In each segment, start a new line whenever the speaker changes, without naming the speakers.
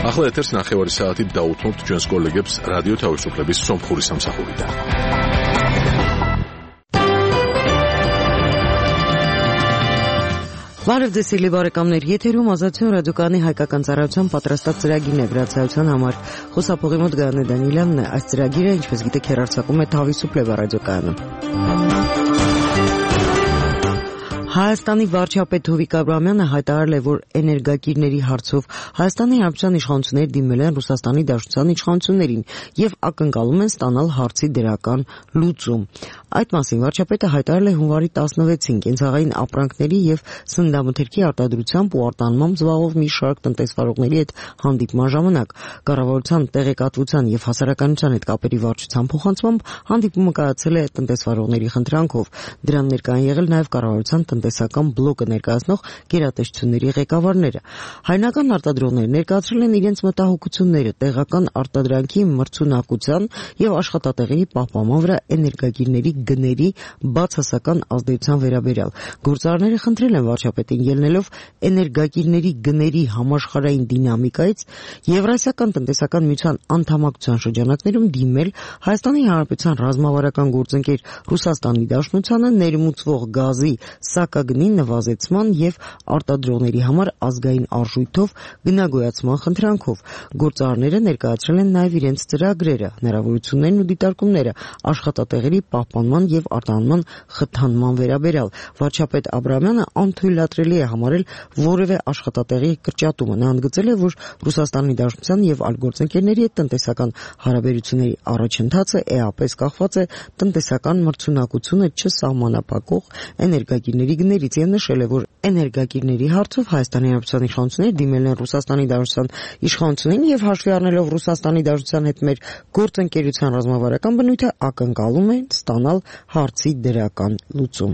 ახლა ეთერს ნახევარი საათით დაუთმობთ ჩვენს კოლეგებს რადიო თავისუფლების სომხური სამსახურიდან.
Բարև ձեզ բարեկամներ, եթերում ազատություն ռադիոկայանի հայկական ծառայության պատրաստած ծրագիրն է գրացիության համար։ Խոսափողի մոտ Գայանե Դանիելյանն է, այս ծրագիրը, ինչպես գիտեք, հեռարձակում է Թավիսուփլեվա ռադիոկայանում։ Հայաստանի վարչապետ Հովիկ Աբրահամյանը հայտարարել է, որ էներգակիրների հարցով Հայաստանի Հանրապետության իշխանությունները դիմել են Ռուսաստանի Դաշնության իշխանություններին եւ ակնկալում են ստանալ հարցի դրական լուծում։ Այդ մասին վարչապետը հայտարարել է հունվարի 16-ին կենցաղային ապրանքների եւ սննդամթերքի արտադրությամբ ու արտահանմամբ զբաղվող մի շարք տնտեսվարողների հետ հանդիպման ժամանակ կառավարության տեղեկատվության եւ հասարակայնության հետ կապերի վարչության փոխանցմամբ հանդիպումը կայացել է տնտեսվարողների խնդրանքով։ Դրան ներկայ են եղել նաեւ կառավարության տնտեսական բլոկը ներկայացնող գերատեսչությունների ղեկավարները։ Հայնական արտադրողները ներկայացրել են իրենց մտահոգությունները տեղական արտադրանքի մրցունակության եւ աշխատատեղերի պահպանման վրա էներգակիրների գների բացասական ազդեցության վերաբերյալ։ Գործարարները խնդրել են վարչապետին ելնելով էներգակիրների գների համաշխարհային դինամիկայից Եվրասիական տնտեսական միության անդամակցության շրջանակներում դիմել Հայաստանի Հանրապետության ռազմավարական գործընկեր Ռուսաստանի Դաշնությանը ներմուծվող գազի սակագնի նվազեցման եւ արտադրողների համար ազգային արժույթով գնագոյացման խնդրանքով։ Գործարարները ներկայացրել են նաեւ իրենց ծրագրերը, հնարավորություններն ու դիտարկումները աշխատատեղերի պահպանման եւ արտահանման խթանման վերաբերյալ։ Վարչապետ Աբրահամյանը անթույլատրելի է համարել որևէ աշխատատեղի կրճատումը։ Նա ընդգծել է, որ Ռուսաստանի Դաշնության եւ այլ գործընկերների հետ տնտեսական հարաբերությունների առաջընթացը էապես կախված է տնտեսական մրցունակությունը չսահմանափակող էներգակիրների գներից եւ նշել է, որ էներգակիրների հարցով Հայաստանի Հանրապետության իշխանությունները դիմել են Ռուսաստանի Դաշնության իշխանություններին եւ հաշվի առնելով Ռուսաստանի Դաշնության հետ մեր գործընկերության ռազմավարական բնույթը ակնկալում են ստանալ հարցի դրական լուծում։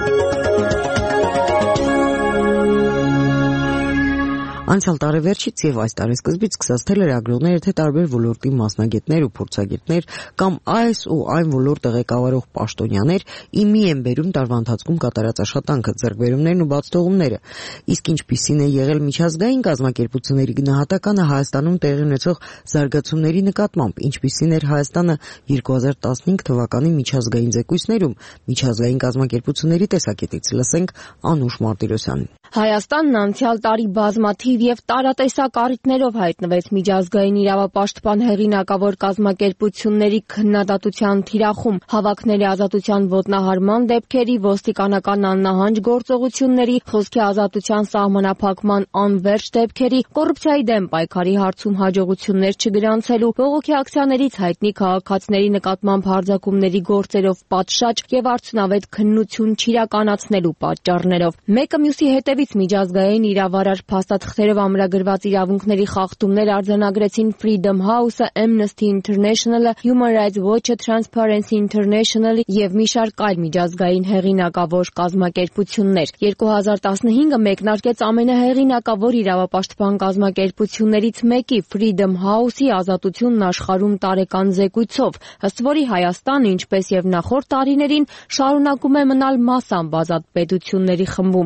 Անցյալ տարեվերջից եւ այս տարեսկզբից սկսած թելերագրողները թե տարբեր ոլորտի մասնագետներ ու փորձագետներ կամ այս ու այն ոլորտ տեղեկավարող պաշտոնյաներ իմի են բերում տարվա ընթացքում կատարած աշխատանքը, ձեռքբերումներն ու բացթողումները։ Իսկ ինչպիսին է եղել միջազգային կազմակերպությունների գնահատականը Հայաստանում տեղի ունեցող զարգացումների նկատմամբ, ինչպիսին էր Հայաստանը 2015 թվականի միջազգային զեկույցներում, միջազգային կազմակերպությունների տեսակետից լսենք Անուշ Մարտիրոսյանին։
Հայաստանն անցյալ տարի բազմաթիվ եւ տարատեսակ առիթներով հայտնվեց միջազգային իրավապաշտպան հեղինակավոր կազմակերպությունների քննադատության թիրախում, հավաքների ազատության ոտնահարման դեպքերի, ոստիկանական աննահանջ գործողությունների, խոսքի ազատության սահմանափակման անվերջ դեպքերի, կոռուպցիայի դեմ պայքարի հարցում հաջողություններ չգրանցելու, բողոքի ակցիաներից հայտնի քաղաքացիների նկատմամբ հարձակումների գործերով պատշաճ եւ արդյունավետ քննություն չիրականացնելու պատճառներով։ Մեկը մյուսի հետևից միջազգային իրավարար փաստաթղթերով ամրագրված իրավունքների խախտումներ արձանագրեցին Freedom House-ը, Amnesty International-ը, Human Rights Watch-ը, Transparency International-ը եւ մի շարք այլ միջազգային հեղինակավոր կազմակերպություններ։ 2015-ը մեկնարկեց ամենահեղինակավոր իրավապաշտպան կազմակերպություններից մեկի Freedom House-ի ազատությունն աշխարհում տարեկան զեկույցով, ըստ որի Հայաստանը, ինչպես եւ նախորդ տարիներին, շարունակում է մնալ մասամբ ազատ պետությունների խմբում։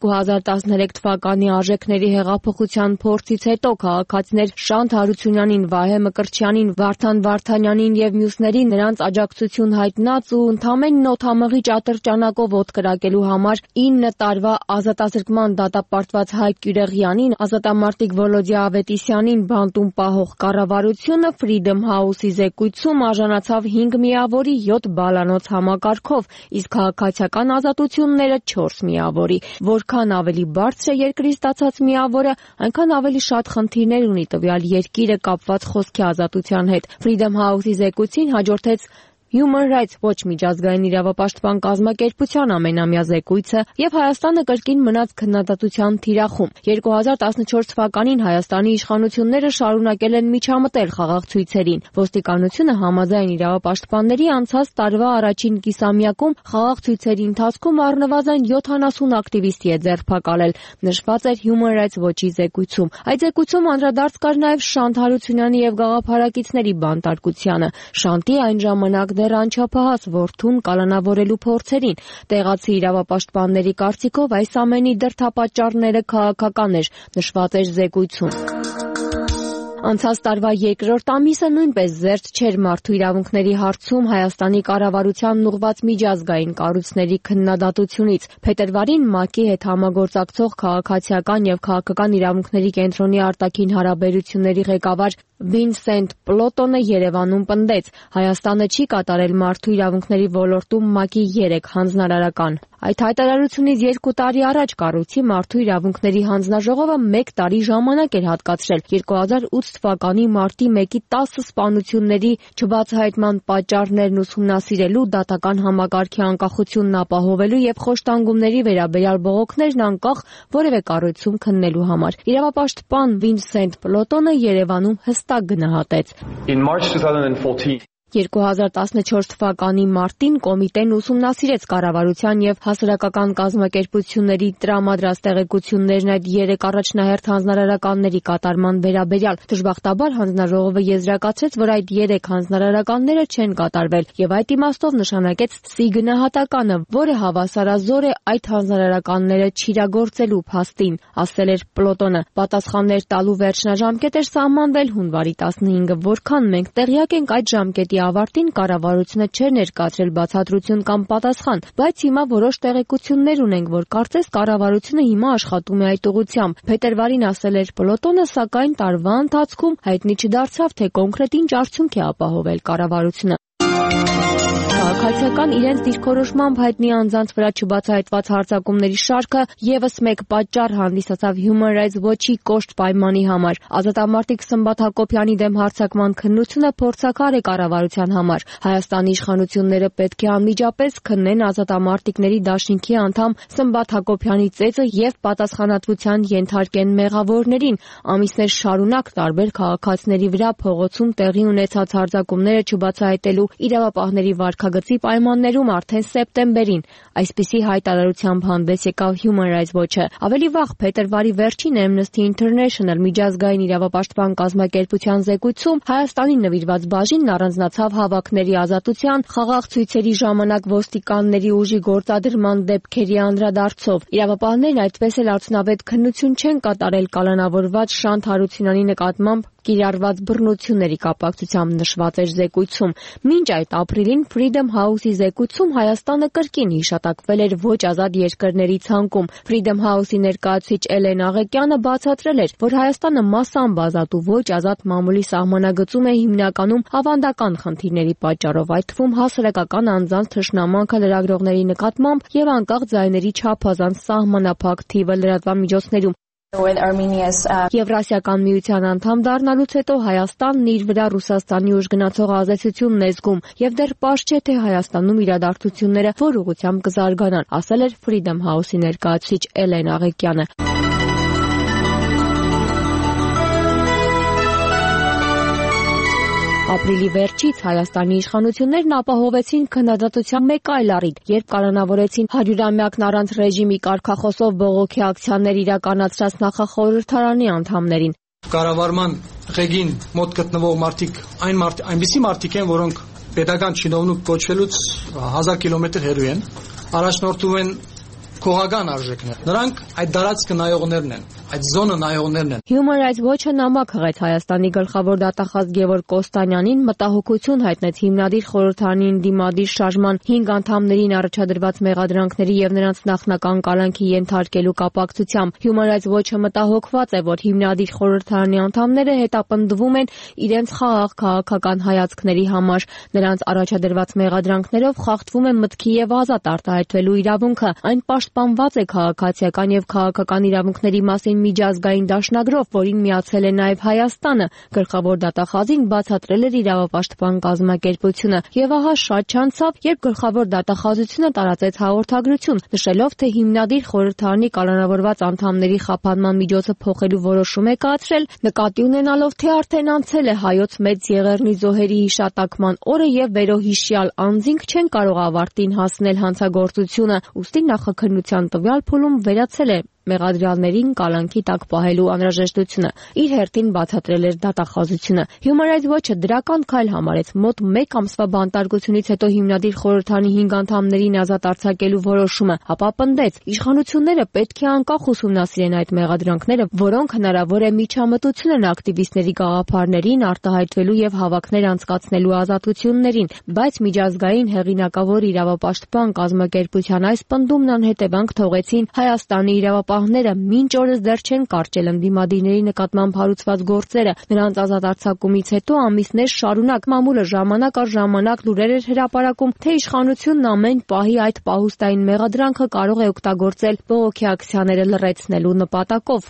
2013 թվականի արժեքների հեղափոխության փորձից հետո քաղաքացիներ Շանթ Հարությունյանին, Վահե Մկրտչյանին, Վարդան Վարդանյանին եւ մյուսներին նրանց աջակցություն հայտնած ու ընդամենն օդամղի ճատրճանակով ոտկրակելու համար 9 տարվա ազատազրկման դատապարտված Հայկ Կյուրեղյանին, ազատամարտիկ Վոլոդիա Ավետիսյանին բանտում պահող կառավարությունը Freedom House-ի զեկույցում արժանացավ 5 միավորի 7 բալանոց համակարգով, իսկ քաղաքացիական ազատությունները 4 միավորի։ Որքան ավելի բարձր է երկրի ստացած միավորը, այնքան ավելի շատ խնդիրներ ունի տվյալ երկիրը կապված խոսքի ազատության հետ։ Freedom House-ի զեկույցին հաջորդեց Human Rights Watch միջազգային իրավապաշտպան կազմակերպության ամենամյա զեկույցը եւ Հայաստանը կրկին մնաց քննադատության թիրախում։ 2014 թվականին Հայաստանի իշխանությունները շարունակել են միջամտել խաղաղ ցույցերին։ Ոստիկանությունը համաձայն իրավապաշտպանների անցած տարվա առաջին կիսամյակում խաղաղ ցույցերի ընթացքում առնվազն 70 ակտիվիստի է ձերբակալել, նշված էր Human Rights Watch-ի զեկույցում։ Այդ զեկույցում անդրադարձ կար նաեւ Շանթ Հարությունյանի եւ գաղափարակիցների բանտարկությանը։ Շանթի այն ժամանակ դեռ անչափահաս որդուն կալանավորելու փորձերին։ Տեղացի իրավապաշտպանների կարծիքով այս ամենի դրդապատճառները քաղաքական էր, նշված էր զեկույցում։ Անցած տարվա երկրորդ ամիսը նույնպես զերծ չէր մարդու իրավունքների հարցում Հայաստանի կառավարությանն ուղղված միջազգային կառույցների քննադատությունից։ Փետրվարին ՄԱԿ-ի հետ համագործակցող քաղաքացիական եւ քաղաքական իրավունքների կենտրոնի արտաքին հարաբերությունների ղեկավար Վինսենտ Պլոտոնը Երևանում պնդեց. Հայաստանը չի կատարել մարդու իրավունքների ոլորտում ՄԱԿ-ի 3 հանձնարարական։ Այդ հայտարարությունից 2 տարի առաջ կառույցի մարդու իրավունքների հանձնաժողովը 1 տարի ժամանակ էր հատկացրել 2008 թվականի մարտի 1-ի 10 սպանությունների չբացահայտման պատճառներն ուսումնասիրելու, դատական համակարգի անկախությունն ապահովելու եւ խոշտանգումների վերաբերյալ բողոքներն անկախ որևէ կառույցում քննելու համար։ Իրավապաշտպան Վինսենտ Պլոտոնը Երևանում հստակ գնահատեց. 2014 թվականի մարտին կոմիտեն ուսումնասիրեց կառավարության եւ հասարակական կազմակերպությունների տրամադրած տեղեկություններն այդ 3 առաջնահերթ հանձնարարականների կատարման վերաբերյալ։ Դժբախտաբար հանձնաժողովը եզրակացրեց, որ այդ 3 հանձնարարականները չեն կատարվել եւ այդ իմաստով նշանակեց C գնահատականը, որը հավասարազոր է այդ հանձնարարականները չիրագործելու փաստին, ասել էր Պլոտոնը։ Պատասխաններ տալու վերջնաժամկետ էր սահմանվել հունվարի 15-ը, որքան մենք տեղյակ ենք այդ ժամկետի ավարտին կառավարությունը չէր ներկայացրել բացատրություն կամ պատասխան, բայց հիմա որոշ տեղեկություններ ունենք, որ կարծես կառավարությունը հիմա աշխատում է այդ ուղղությամբ։ Փետրվարին ասել էր Պլոտոնը, սակայն տարվա ընթացքում հայտնի չդարձավ, թե կոնկրետ ինչ արդյունք է ապահովել կառավարությունը։ Քաղաքացիական իրենց դիրքորոշմամբ հայտնի անձանց վրա չբացահայտված հարձակումների շարքը եւս մեկ պատճառ հանդիսացավ Human Rights Watch-ի կոշտ պայմանի համար։ Ազատամարտիկ Սմբատ Հակոբյանի դեմ հարձակման քննությունը փորձաքար է կառավարության համար։ Հայաստանի իշխանությունները պետք է անմիջապես քննեն ազատամարտիկների դաշինքի անդամ Սմբատ Հակոբյանի ծեծը եւ պատասխանատվության ենթարկեն մեղավորներին։ Ամիսներ շարունակ տարբեր քաղաքացիների վրա փողոցում տեղի ունեցած հարձակումները չբացահայտելու իրավապահների վարքագծի պայմաններում արդեն սեպտեմբերին այսպիսի հայտարարությամբ հանդես եկավ Human Rights Watch-ը։ Ավելի վաղ փետրվարի վերջին Amnesty International միջազգային իրավապաշտպան կազմակերպության զեկույցում Հայաստանին նվիրված բաժինն առանձնացավ հավաքների ազատության, խաղաղ ցույցերի ժամանակ ոստիկանների ուժի գործադրման դեպքերի անդրադարձով։ Իրավապահներն այդպես էլ արդյունավետ քննություն չեն կատարել կալանավորված Շանթ Հարությունյանի նկատմամբ կիրառված բռնությունների կապակցությամբ նշված էր զեկույցում։ Մինչ այդ ապրիլին Freedom House-ի զեկույցում Հայաստանը կրկին հիշատակվել էր ոչ ազատ երկրների ցանկում։ Freedom House-ի ներկայացուցիչ Էլեն Աղեկյանը բացատրել էր, որ Հայաստանը մասամբ ազատ ու ոչ ազատ մամուլի սահմանագծում է հիմնականում ավանդական խնդիրների պատճառով, այդ թվում հասարակական անձանց թշնամանքը լրագրողների նկատմամբ եւ անկախ ձայների չափազանց սահմանափակ թիվը լրատվամիջոցներում։ Եվրասիական միության անդամ դառնալուց հետո Հայաստանն իր վրա Ռուսաստանի ուժգնացող ազդեցությունն է զգում եւ դեռ պարզ չէ, թե Հայաստանում իրադարձությունները որ ուղղությամբ կզարգանան, ասել էր Freedom House-ի ներկայացուցիչ Էլեն Աղեկյանը։ Ապրիլի վերջից Հայաստանի իշխանություններն ապահովեցին քննադատության մեկ այլ առիթ, երբ կալանավորեցին 100-ամյակն առանց ռեժիմի կարգախոսով բողոքի ակցիաներ իրականացրած նախախորհրդարանի անդամներին։
Կառավարման ղեկին մոտ գտնվող մարդիկ այնպիսի մարդիկ են, որոնք պետական չինովնիկ կոչվելուց 1000 կիլոմետր հեռու են, առաջնորդում են քողական արժեքներ։ Նրանք այդ դարածքը նայողներն են, այդ զոնը նայողներն են։
Human Rights Watch-ը նամակ հղեց Հայաստանի գլխավոր դատախազ Գևորգ Կոստանյանին, մտահոգություն հայտնեց հիմնադիր խորհրդարանին դիմադիր շարժման 5 անդամներին առաջադրված մեղադրանքների եւ նրանց նախնական կալանքի ենթարկելու կապակցությամբ։ Human Rights Watch-ը մտահոգված է, որ հիմնադիր խորհրդարանի անդամները հետապնդվում են իրենց խաղաղ քաղաքական հայացքների համար։ Նրանց առաջադրված մեղադրանքներով խախտվում է մտքի եւ ազատ արտահայտվելու իրավունքը։ Այն պաշտպանված է քաղաքացիական եւ քաղաքական իրավունքների մասին միջազգային դաշնագրով, որին միացել է նաև Հայաստանը, գլխավոր դատախազին բացատրել էր իրավապաշտպան կազմակերպությունը։ Եվ ահա շատ չանցավ, երբ գլխավոր դատախազությունը տարածեց հաղորդագրություն, նշելով, թե հիմնադիր խորհրդարանի կալանավորված անդամների խափանման միջոցը փոխելու որոշում է կայացրել, նկատի ունենալով, թե արդեն անցել է Հայոց Մեծ Եղեռնի զոհերի հիշատակման օրը եւ վերոհիշյալ անձինք չեն կարող ավարտին հասնել հանցագործությունը, ուստի նախաքննության տվյալ փուլում վերացել է մեղադրյալներին կալանքի տակ պահելու անհրաժեշտությունը։ Իր հերթին բացատրել էր դատախազությունը։ Human Rights Watch-ը դրական քայլ համարեց մոտ 1 ամսվա բանտարկությունից հետո հիմնադիր խորհրդանի 5 անդամներին ազատ արձակելու որոշումը, ապա պնդեց, իշխանությունները պետք է անկախ ուսումնասիրեն այդ մեղադրանքները, որոնք հնարավոր է միջամտություն են ակտիվիստների գաղափարներին արտահայտվելու եւ հավաքներ անցկացնելու ազատություններին, բայց միջազգային հեղինակավոր իրավապաշտպան կազմակերպության այս պնդումն անհետևանք թողեցին Հայաստանի իրավապահները, մինչ օրս դեռ չեն կարճել ընդդիմադիրների նկատմամբ հարուցված գործերը։ Նրանց ազատ արձակումից հետո ամիսներ շարունակ մամուլը ժամանակ առ ժամանակ լուրեր էր հրապարակում, թե իշխանությունն ամեն պահի այդ պահուստային մեղադրանքը կարող է օգտագործել բողոքի ակցիաները լռեցնելու նպատակով։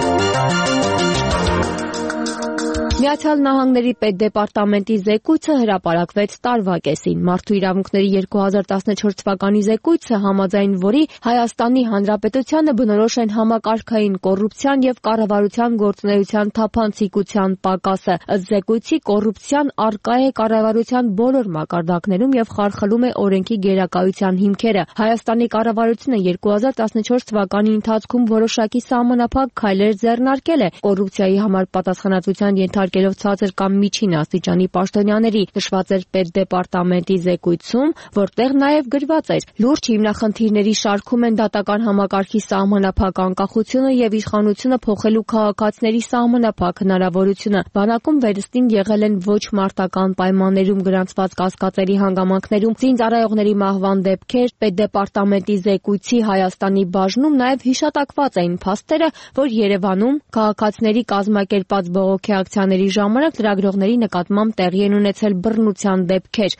Միացյալ Նահանգների պետդեպարտամենտի զեկույցը հրապարակվեց տարվա կեսին։ Մարդու իրավունքների 2014 թվականի զեկույցը, համաձայն որի Հայաստանի Հանրապետությանը բնորոշ են համակարգային կոռուպցիան եւ կառավարության գործունեության թափանցիկության պակասը։ Ըստ զեկույցի կոռուպցիան առկա է կառավարության բոլոր մակարդակներում եւ խարխլում է օրենքի գերակայության հիմքերը։ Հայաստանի կառավարությունը 2014 թվականի ընթացքում որոշակի սահմանափակ քայլեր ձեռնարկել է կոռուպցիայի համար պատասխանատվության ենթարկելով ցածր կամ միջին աստիճանի պաշտոնյաների, նշված էր պետդեպարտամենտի զեկույցում, որտեղ նաև գրված էր. լուրջ հիմնախնդիրների շարքում են դատական համակարգի սահմանափակ անկախությունը եւ իշխանությունը փոխելու քաղաքացիների սահմանափակ հնարավորությունը։ Բանակում վերստին եղել են ոչ մարտական պայմաններում գրանցված կասկածերի հանգամանքներում զինծառայողների մահվան դեպքեր, պետդեպարտամենտի զեկույցի Հայաստանի բաժնում նաև հիշատակված էին փաստերը, որ Երևանում քաղաքացիների կազմակերպած բողոքի ակցիաների ժամանակ լրագրողների նկատմամբ տեղի են ունեցել բռնության դեպքեր։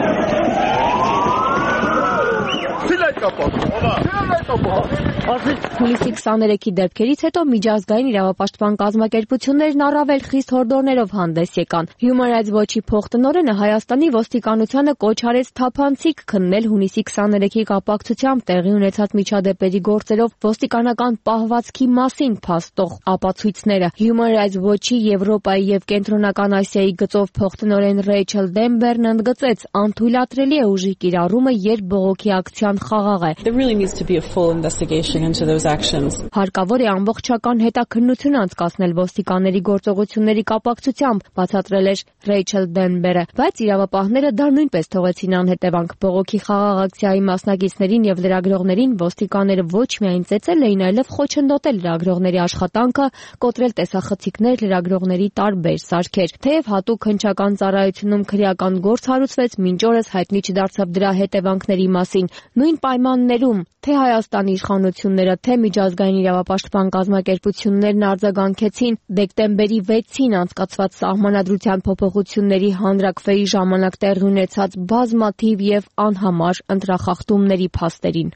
Հուլիսի 23-ի դեպքերից հետո միջազգային իրավապաշտպան կազմակերպություններն առավել խիստ հորդորներով հանդես եկան։ Human Rights Watch-ի փոխտնօրենը Հայաստանի ոստիկանությանը կոչ արեց թափանցիկ քննել հունիսի 23-ի կապակցությամբ տեղի ունեցած միջադեպերի գործերով ոստիկանական պահվածքի մասին փաստող ապացույցները։ Human Rights Watch-ի Եվրոպայի եւ Կենտրոնական Ասիայի գծով փոխտնօրեն Ռեյչել Դենբերն ընդգծեց, անթույլատրելի է ուժի կիրառումը, երբ բողոքի ակցիան խաղաղ է։ Հարկավոր է ամբողջական հետաքննություն անցկացնել ոստիկանների գործողությունների կապակցությամբ, բացատրել էր Ռեյչել Դենբերը, բայց իրավապահները դա նույնպես թողեցին անհետևանք։ Բողոքի խաղաղ ակցիայի մասնակիցներին եւ լրագրողներին ոստիկանները ոչ միայն ծեծել էին, այլև խոչընդոտել լրագրողների աշխատանքը, կոտրել տեսախցիկներ, լրագրողների տարբեր սարքեր։ Թեև հատուկ հնչական ծառայությունում քրեական գործ հարուցվեց, մինչ օրս հայտնի չդարձավ դրա հետևանքների մասին։ Նույն պայմաններում թե Հայաստանի իշխանությունները, թե միջազգային իրավապաշտպան կազմակերպություններն արձագանքեցին դեկտեմբերի 6-ին անցկացված սահմանադրության փոփոխությունների հանրաքվեի ժամանակ տեղի ունեցած բազմաթիվ եւ անհամար ընտրախախտումների փաստերին։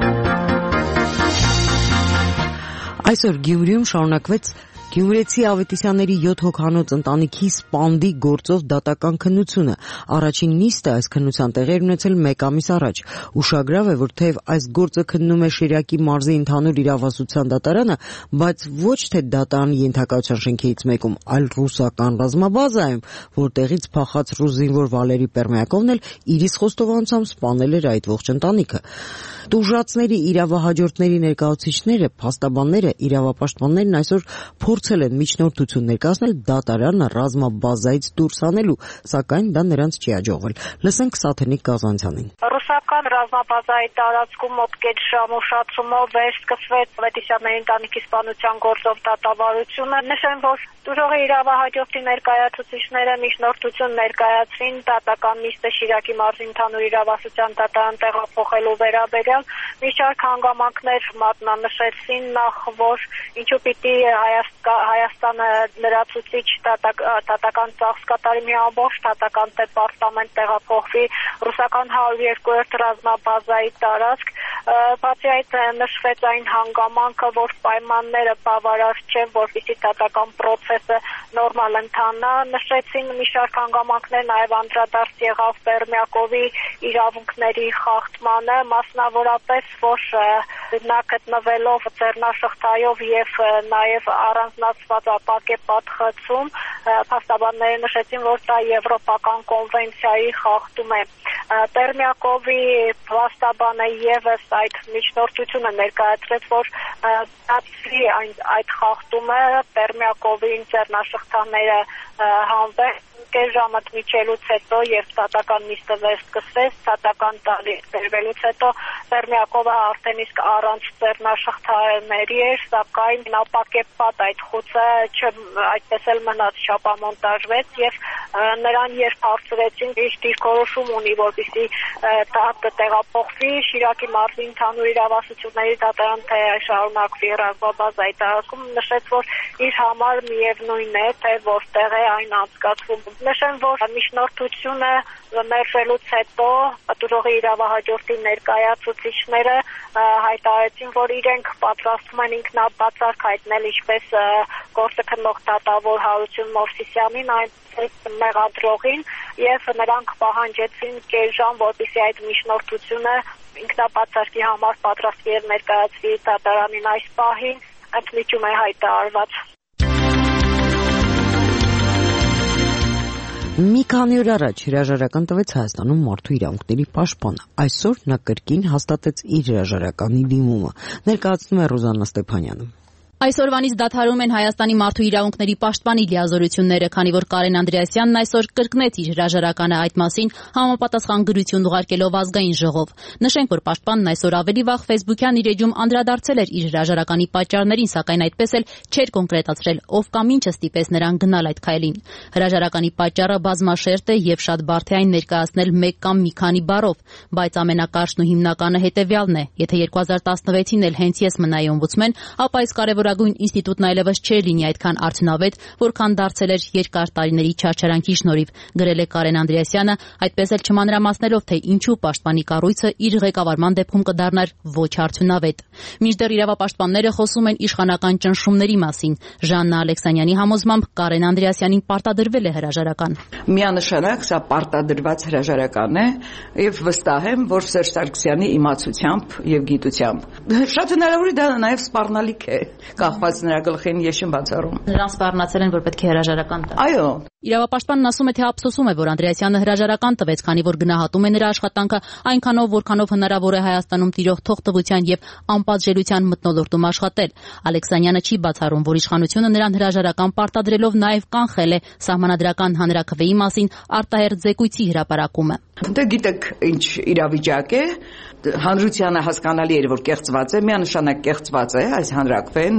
Այսօր Գյումրիում շարունակվեց Գյումրեցի Ավետիսյանների 7 հոգանոց ընտանիքի սպանդի գործով դատական քննությունը։ Առաջին նիստը այս քննության տեղի ունեցել 1 ամիս առաջ։ Ուշագրավ է, որ թեև այս գործը քննում է Շիրակի մարզի ընդհանուր իրավասության դատարանը, բայց ոչ թե դատարանի ենթակայության շենքերից մեկում, այլ ռուսական ռազմաբազայում, որտեղից փախած ռուս զինվոր Վալերի Պերմյակովն էլ իրիս խոստովանությամբ սպանել էր այդ ողջ ընտանիքը։ Տուժածների իրավահաջորդների ներկայացուցիչները, փաստաբանները, իրավապաշտպաններն այսօր փորձել են միջնորդություն ներկայացնել դատարանը ռազմաբազայից դուրս անելու, սակայն դա նրանց չի հաջողվել։ Լսենք Սաթենիկ Գազանցյանին։
Ռուսական ռազմաբազայի տարածքում մոտ կես ժամ ուշացումով վերսկսվեց Ավետիսյանների ընտանիքի սպանության գործով դատավարությունը։ Նշեմ, որ տուժողի իրավահաջորդի ներկայացուցիչները միջնորդություն ներկայացրին դատական նիստը Շիրակի մարզի ընդհանուր իրավասության դատարան տեղափոխելու վերաբերյալ։ Մի շարք հանգամանքներ մատնանշեցին, նախ որ ինչու պիտի Հայաստանը լրացուցիչ դատական ծախս կատարի մի ամբողջ դատական դեպարտամենտ տեղափոխվի ռուսական 102-րդ ռազմաբազայի տարածք։ Բացի այդ նշվեց այն հանգամանքը, որ պայմանները բավարար չեն, որպեսզի դատական process-ը նորմալ ընթանա։ Նշեցին մի շարք հանգամանքներ, նաև անդրադարձ եղավ Պերմյակովի իրավունքների խախտմանը, մասնավոր մասնավորապես, որ նա գտնվելով ձեռնաշղթայով եւ նաեւ առանձնացված ապակե պատխցում, փաստաբանները նշեցին, որ դա եվրոպական կոնվենցիայի խախտում է։ Պերմյակովի փաստաբանը եւս այդ միջնորդությունը ներկայացրեց, որ դարձի այդ խախտումը Պերմյակովին ձեռնաշղթաները հանվեն ժամը միջելուց հետո եւ ստատական նիստը վերսկսվեց, ստատական տարիք բերվելուց հետո Պերմյակովը արդեն իսկ առանց ձեռնաշղթաների էր, սակայն ապակեպատ այդ խուցը այդպես էլ մնաց, չապամոնտաժվեց եւ նրան երբ հարցրեցին, ինչ դիրքորոշում ունի, որպեսզի դա տեղափոխվի Շիրակի մարզի ընդհանուր իրավասությունների դատարան, թե շարունակվի ռազմաբազ այդ ակում, նշեց, որ իր համար միևնույն է, թե որտեղ է այն անցկացվում։ Նշեմ, որ միջնորդությունը մերժելուց հետո պատժողի իրավահաջորդի ներկայացուցիչները հայտարարեցին, որ իրենք պատրաստվում են ինքնաբացարկ հայտնել ինչպես գործը քննող դատավոր Հարություն Մովսիսյանին, այնպես մեղադրողին եւ նրանք պահանջեցին կես ժամ, որպեսզի այդ միջնորդությունը ինքնաբացարկի համար պատրաստվի եւ ներկայացվի դատարանին այս պահին, ընդմիջում է հայտարարված։
Մի քանի օր առաջ հրաժարական տվեց Հայաստանում մարդու իրավունքների պաշտպանը։ Այսօր նա կրկին հաստատեց իր հրաժարականի դիմումը, ներկայացնում է Ռուզաննա Ստեփանյանը։
Այսօրվանից դադարում են Հայաստանի մարդու իրավունքների պաշտպանի լիազորությունները, քանի որ Կարեն Անդրեասյանն այսօր կրկնեց իր հրաժարականը այդ մասին համապատասխան գրություն ուղարկելով ազգային ժողով։ Նշենք, որ պաշտպանն այսօր ավելի վաղ Facebook-յան իր էջում անդրադարձել էր իր հրաժարականի պատճառներին, սակայն այդպես էլ չէր կոնկրետացրել, ով կամ ինչը ստիպեց նրան գնալ այդ քայլին։ Հրաժարականի պատճառը բազմաշերտ է եւ շատ բարդ է այն ներկայացնել մեկ կամ մի քանի բառով, բայց ամենակարճն ու հիմնականը հետեւյալն է. եթե 2016-ին էլ հենց ես մնայի օմբուդսմեն, ապա այս կարևորագույն ինստիտուտն այլևս չէր լինի այդքան արդյունավետ, որքան դարձել էր երկար տարիների չարչարանքի շնորհիվ, գրել է Կարեն Անդրեասյանը, այդպես էլ չմանրամասնելով, թե ինչու պաշտպանի կառույցը իր ղեկավարման դեպքում կդառնար ոչ արդյունավետ։ Մինչդեռ իրավապաշտպանները խոսում են իշխանական ճնշումների մասին։ Ժաննա Ալեքսանյանի համոզմամբ Կարեն Անդրեասյանին պարտադրվել է հրաժարական։
Միանշանակ սա պարտադրված հրաժարական է եւ վստահ եմ, որ Սերժ Սարգսյանի իմացությամբ եւ գիտությամբ։ Շատ հնարավոր է դա նաեւ սպառնալիք է, կախված նրա գլխին ես չեմ բացառում։
Նրան սպառնացել են, որ պետք է հրաժարական տա։
Այո։
Իրավապաշտպանն ասում է, թե ափսոսում է, որ Անդրեասյանը հրաժարական տվեց, քանի որ գնահատում է նրա աշխատանքը այնքանով, որքանով հնարավոր է Հայաստանում տիրող թողտվության եւ անպատժելիության մթնոլորտում աշխատել։ Ալեքսանյանը չի բացառում, որ իշխանությունը նրան հրաժարական պարտադրելով նաեւ կանխել է սահմանադրական հանրաքվեի մասին արտահերթ զեկույցի հրապարակումը։
Դե գիտեք ինչ իրավիճակ է, հանրությանը հասկանալի էր, որ կեղծված է, միանշանակ կեղծված է այս հանրաքվեն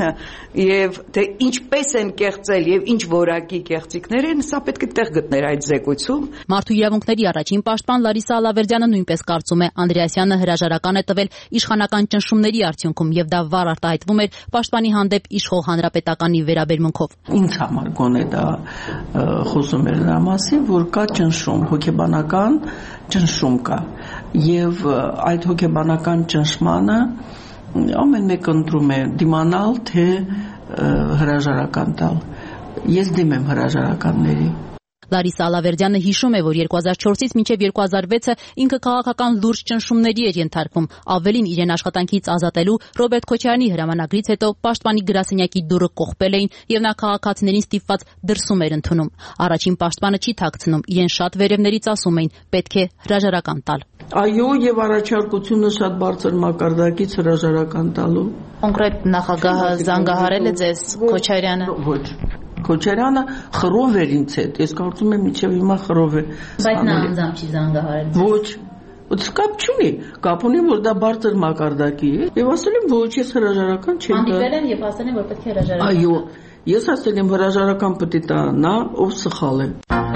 եւ թե ինչպես են կեղծել եւ ինչ որակի կեղծիքներ են, սա պետք է տեղ գտներ այդ զեկույցում։
Մարդու իրավունքների առաջին պաշտպան Լարիսա Ալավերդյանը նույնպես կարծում է, Անդրեասյանը հրաժարական է տվել իշխանական ճնշումների արդյունքում եւ դա վառ արտահայտվում էր պաշտպանի հանդեպ իշխող հանրապետականի վերաբերմունքով։
Ինձ համար գոնե դա խոսում էր նրա մասին, որ կա ճնշում, հոգեբանական ճնշում կա եւ այդ հոգեբանական ճնշմանը ամեն մեկը ընտրում է դիմանալ թե հրաժարական տալ։ Ես դեմ եմ հրաժարականների։
Լարիսա Ալավերդյանը հիշում է, որ 2004-ից մինչև 2006-ը ինքը քաղաքական լուրջ ճնշումների էր ենթարկվում, ավելին իրեն աշխատանքից ազատելու Ռոբերտ Քոչարյանի հրամանագրից հետո պաշտպանի գրասենյակի դուռը կողպել էին եւ նա քաղաքացիներին ստիպված դրսում էր ընդունում։ Առաջին պաշտպանը չի թաքցնում, իրեն շատ վերևներից ասում էին, պետք է հրաժարական տալ։
Այո, եւ առաջարկությունը շատ բարձր մակարդակից հրաժարական տալու։
Կոնկրետ նախագահը զանգահարել է ձեզ Քոչարյանը։
Ոչ։ Քոչարյանը խռով էր ինձ հետ, ես կարծում եմ մինչև հիմա խռով է։
Բայց նա անձամբ չի զանգահարել։
Ոչ, կապ չունի, կապ ունի, որ դա բարձր մակարդակի է, եւ ասել եմ ոչ, ես հրաժարական չեմ տա։
Հանդիպել են եւ ասել են, որ պետք է հրաժարական։
Այո, ես ասել եմ հրաժարական պետք է տա նա, ով սխալ է։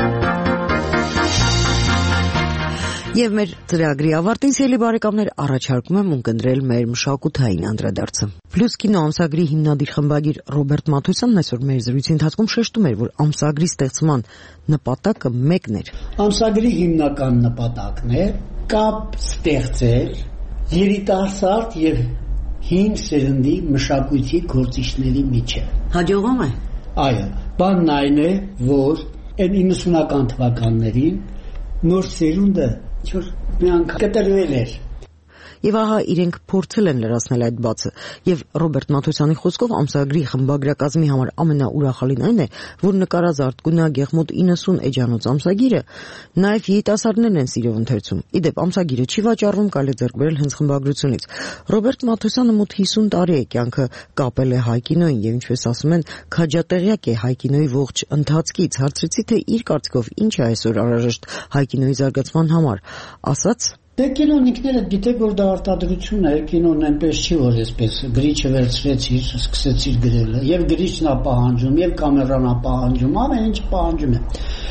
Եվ մեր ծրագրի ավարտին սիրելի բարեկամներ առաջարկում եմ ունկնդրել մեր մշակութային անդրադարձը։ Պլյուս կինո ամսագրի հիմնադիր խմբագիր Ռոբերտ Մաթոսյանն այսօր մեր զրույցի ընթացքում շեշտում էր, որ ամսագրի ստեղծման նպատակը մեկն էր։
Ամսագրի հիմնական նպատակն է կապ ստեղծել երիտասարդ եւ հին սերնդի մշակույթի գործիչների միջեւ։
Հաջողում է։
Այո, բանն այն է, որ այն 90-ական թվականներին նոր սերունդը մի անգամ կտրվել էր։
եւ ահա իրենք փորձել են լրացնել այդ բացը։ Եվ Ռոբերտ Մաթոսյանի խոսքով ամսագրի խմբագրակազմի համար ամենաուրախալին այն է, որ նկարած արտգունակ եղմոտ 90 էջանոց ամսագիրը նաեւ երիտասարդներն են սիրով ընթերցում։ Իդեպ ամսագիրը չի վաճառվում, կարելի է ձեռք բերել հենց խմբագրությունից։ Ռոբերտ Մաթոսյանը մոտ 50 տարի է կյանքը կապել է հայ կինոյին եւ ինչպես ասում են, քաջատեղյակ է հայ կինոյի ողջ ընթացքից։ Հարցրեցի, թե իր կարծիքով ինչ է այսօր անհրաժեշտ հայ կինոյի զարգացման համար։ Ասաց.
Դե կինոն ինքներդ գիտեք, որ դա արտադրություն է, կինոն այնպես չի, որ այսպես գրիչը վերցրեցիր, սկսեցիր գրելը, եւ գրիչն է պահանջում, եւ կամերան է պահանջում, ամեն ինչ պահանջում է։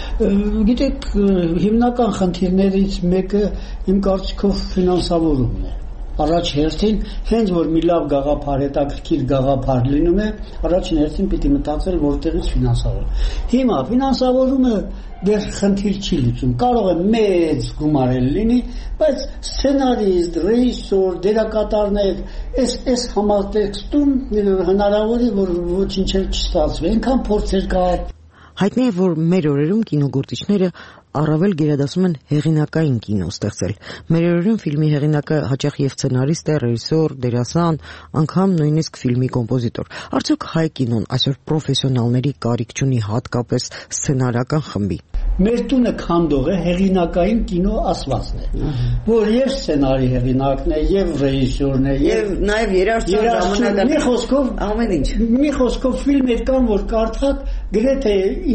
Գիտեք, հիմնական խնդիրներից մեկը իմ կարծիքով ֆինանսավորումն է։ Առաջ հերթին, հենց որ մի լավ գաղափար, հետաքրքիր գաղափար լինում է, առաջին հերթին պիտի մտածել որտեղից ֆինանսավորել։ Հիմա ֆինանսավորումը դեռ խնդիր չի լուծում։ Կարող է մեծ գումար լինի, բայց սցենարիստ, ռեժիսոր, դերակատարներ, այս համատեքստում հնարավոր է, որ ոչինչ չստացվի, այնքան փորձեր կա։
Հայտնի է, որ մեր օրերում կինոգործիչները առավել գերադասում են հեղինակային կինո ստեղծել։ Մեր օրերում ֆիլմի հեղինակը հաճախ եւ սցենարիստ է, ռեժիսոր, դերասան, անգամ նույնիսկ ֆիլմի կոմպոզիտոր։ Արդյոք հայ կինոն այսօր պրոֆեսիոնալների կարիք չունի, հատկապես սցենարական խմբի։
Մեր տունը քանդող է հեղինակային կինո ասվածն է, որ եւ սցենարի հեղինակն է, եւ ռեժիսորն է, եւ
նաեւ երաժշտական
մի խոսքով
ամեն ինչ։
Մի խոսքով ֆիլմեր կան, որ կարդաք գրեթե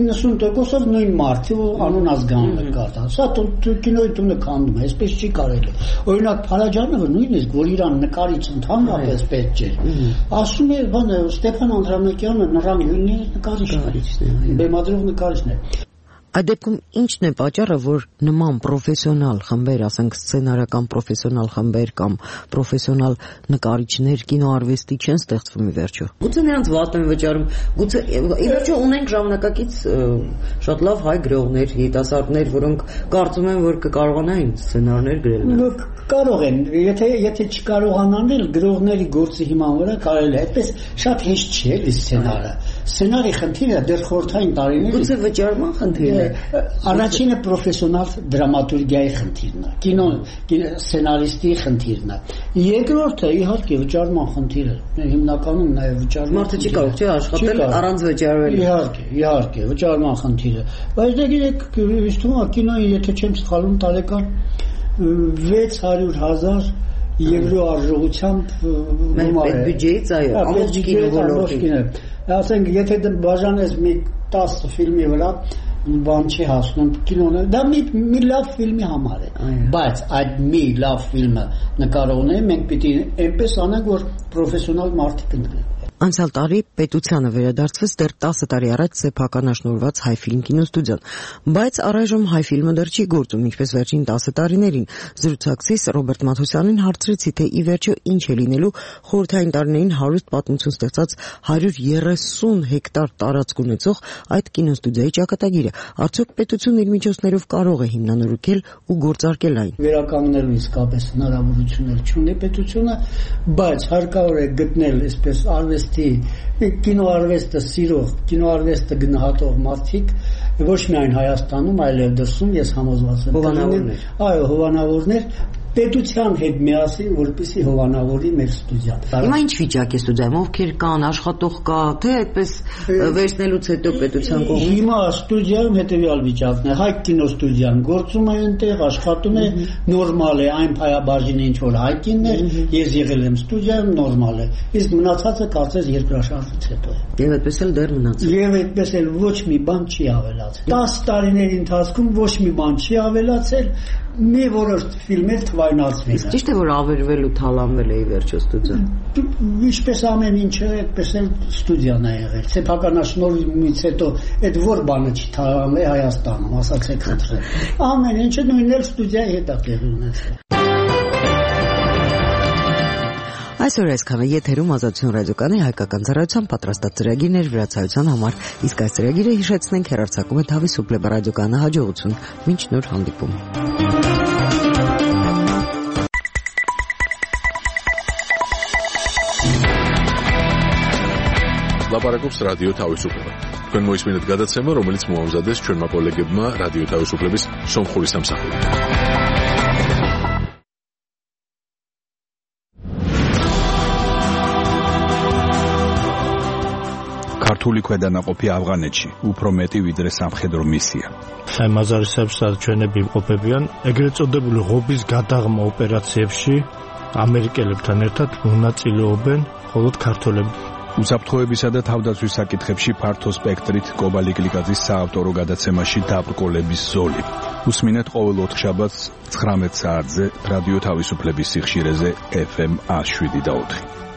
90%-ով նույն մարդը, որ անուն ազգանունը կարդա։ Սա կինոյի տունը քանդում է, այսպես չի կարելի։ Օրինակ Փարաջանովը նույնիսկ, որ իրան նկարիչ ընդհանրապես պետք չէ, ասում է, բանը Ստեփան Անդրանիկյանը նրան գույնի նկարիչն է, բեմադրող նկարիչն է։
Այդ դեպքում ինչն է պատճառը, որ նման պրոֆեսիոնալ խմբեր, ասենք սցենարական պրոֆեսիոնալ խմբեր կամ պրոֆեսիոնալ նկարիչներ կինոարվեստի չեն ստեղծվում ի վերջո։ Գուցե նրանց վատ են վճարում, գուցե ի վերջո ունենք ժամանակակից շատ լավ հայ գրողներ, երիտասարդներ, որոնք կարծում են, որ կկարողանային սցենարներ գրել։
Կարող են, եթե չկարողանան, գրողների գործի հիման վրա կարելի է, այդպես շատ հեշտ չի էլի սցենարը։ Սցենարի խնդիրը դեռ խորհրդային տարիներին
գուցե վճարման խնդիրն է։
Առաջինը պրոֆեսիոնալ դրամատուրգիայի խնդիրն է, կինո սցենարիստի խնդիրն է։ Երկրորդը իհարկե վճարման խնդիրը, հիմնականում նաև վճարման։
Մարդը չի կարող չէ աշխատել առանց վճարվելու։
Իհարկե, վճարման խնդիրը։ Բայց դե գիտեք, ինձ թվում է կինոյի, եթե չեմ սխալվում, տարեկան 600,000 եվրո արժողությամբ
մեր բյուջեից, այո, ամբողջ կինո ոլորտին։
Ասենք, եթե բաժանես մի 10 ֆիլմի վրա, բան չի հասնում կինոն, դա մի լավ ֆիլմի համար է, բայց այդ մի լավ ֆիլմը նկարողները մենք պիտի այնպես անենք, որ պրոֆեսիոնալ մարդիկ ընկնեն։
Անցյալ տարի պետությանը վերադարձվեց դեռ 10 տարի առաջ սեփականաշնորհված հայ ֆիլմ կինոստուդիան, բայց առայժմ հայ ֆիլմը դեռ չի գործում, ինչպես վերջին 10 տարիներին։ Զրուցակցիս Ռոբերտ Մաթոսյանին հարցրեցի, թե ի վերջո ինչ է լինելու խորհրդային տարիներին հարուստ պատմություն ստեղծած 130 հեկտար տարածք ունեցող այդ կինոստուդիայի ճակատագիրը։ Արդյոք պետությունն իր միջոցներով կարող է հիմնանորոգել ու գործարկել այն։
Վերականգնելու իսկապես հնարավորություններ չունի պետությունը, բայց հարկավոր է գտնել այսպես արվեստ կինոարվեստը սիրող, կինոարվեստը գնահատող մարդիկ ոչ միայն Հայաստանում, այլև դրսում, ես համոզված եմ, հովանավորներ պետության հետ միասին, որպեսզի հովանավորի մեր ստուդիան։
Հիմա ինչ վիճակ է ստուդիայում, ովքեր կան, աշխատող կա, թե այդպես վերցնելուց հետո պետության կողմից։
Հիմա ստուդիայում հետևյալ վիճակն է, հայ կինոստուդիան գործում է այնտեղ, աշխատում է, նորմալ է, այն փայաբաժինը ինչ որ հայ կիններ, ես եղել եմ ստուդիայում, նորմալ է։ Իսկ մնացածը կարծես երկրաշարժից հետո է։
Եվ այդպես էլ դեռ մնացել։
Եվ այդպես էլ ոչ մի բան չի ավելացել։ 10 տարիների ընթացքում ոչ մի բան չի ավելացել, մի որոշ ֆիլմեր թվայնացվել է։
Ճիշտ է, որ ավերվել ու թալանվել է ի վերջո ստուդիան։
Ինչպես ամեն ինչը, այդպես էլ ստուդիան է եղել։ Սեփականաշնորհումից հետո այդ որ բանը չի թալանվել Հայաստանում, ասացեք խնդրեմ։ Ամեն ինչը նույնն էլ ստուդիայի հետ է տեղի ունեցել։
Այսօր այսքանը եթերում Ազատություն ռադիոկայանի հայկական ծառայության պատրաստած ծրագիրներ վրացայության համար, իսկ այս ծրագիրը հիշեցնենք հեռարձակում է Թավի Սուպլեբա ռադիոկայանի հաջողություն։ Մինչ նոր հանդիպում։
Լապարակობს ռադիո Թավիսուպլեբը։ Თქვენ მოისმინეთ გადაცემა, რომელიც მოამზადეს ჩვენმა კოლეგებმა რადიო თავისუფლების სომხური სამსახური.
ქართული ქვედანაყოფი ავღანეთში უფრო მეტი ვიდრე სამხედრო მისია.
აი მაზარისებს ჩვენები ყოფებიან ეგრეთ წოდებული ღობის გადაღმა ოპერაციებში ამერიკელებთან ერთად მონაწილეობენ მხოლოდ ქართველები.
უსაფრთხოებისა და თავდაცვის საკითხებში ფართო სპექტრით კობალი გლიკაძის საავტორო გადაცემაში დაბრკოლების ზოლი. უსმინეთ ყოველ 4 შაბათს 19 საათზე რადიო თავისუფლების სიხშირეზე FM 107.4.